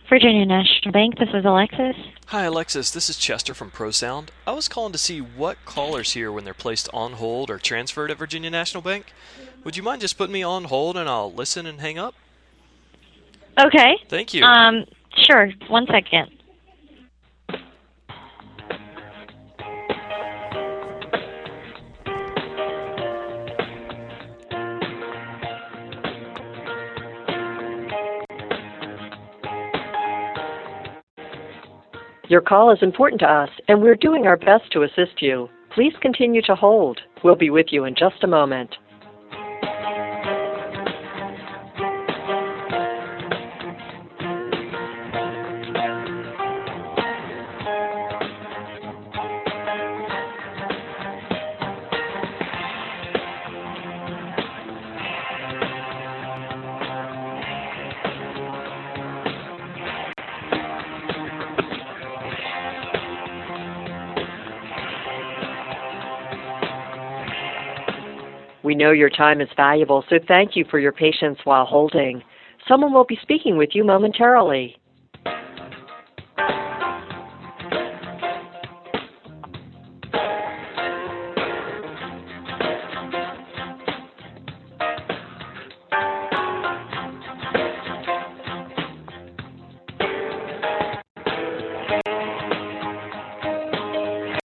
Virginia National Bank, this is Alexis. Hi, Alexis. This is Chester from ProSound. I was calling to see what callers here when they're placed on hold or transferred at Virginia National Bank. Would you mind just putting me on hold and I'll listen and hang up? Okay. Thank you. Um, sure. 1 second. Your call is important to us, and we're doing our best to assist you. Please continue to hold. We'll be with you in just a moment. We know your time is valuable, so thank you for your patience while holding. Someone will be speaking with you momentarily.